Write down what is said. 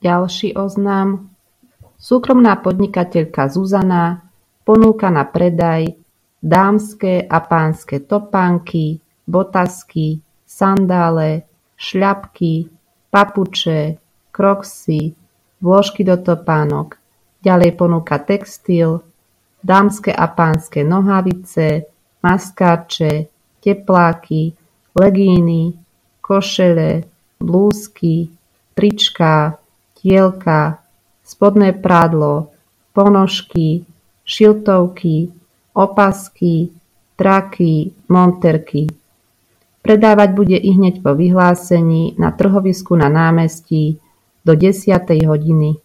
Ďalší oznam. Súkromná podnikateľka Zuzana ponúka na predaj dámske a pánske topánky, botasky, sandále, šľapky, papuče, kroksy, vložky do topánok. Ďalej ponúka textil, dámske a pánske nohavice, maskáče, tepláky, legíny, košele, blúzky, tričká, tielka, spodné prádlo, ponožky, šiltovky, opasky, traky, monterky. Predávať bude ihneď po vyhlásení na trhovisku na námestí do 10. hodiny.